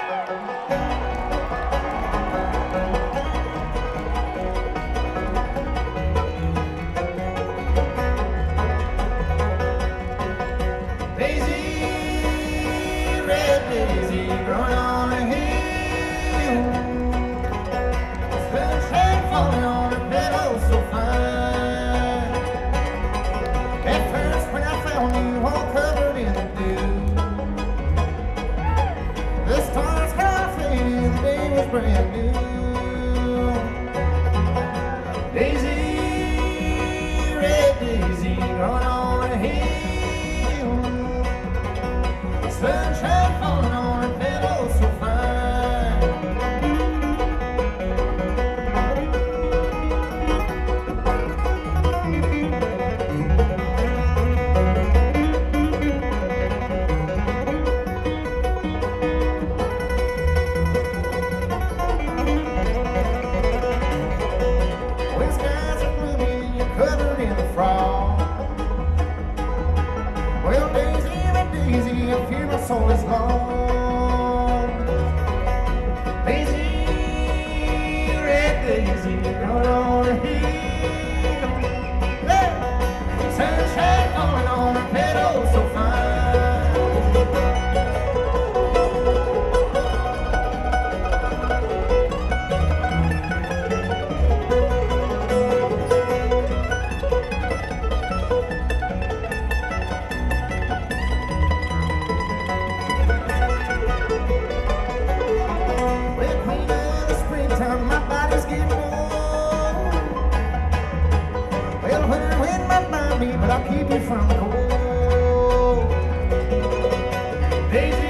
Daisy, growing on a hill. Sunshine falling on her petals so fine. At first when I found you all covered in dew, the stars had faded, the day was brand new. Daisy, red daisy, growing on a hill. Sunshine falling on her petals so fine. When skies are gloomy and you're covered in frost, well, Daisy, red daisy, I fear my soul is lost. Daisy, red daisy, growing on a hill. Hey! Sunshine falling on her petals so fine. Well, queen of the springtime, my body's getting warm. Well, when wind might find me, but I'll keep you from the cold. Daisy,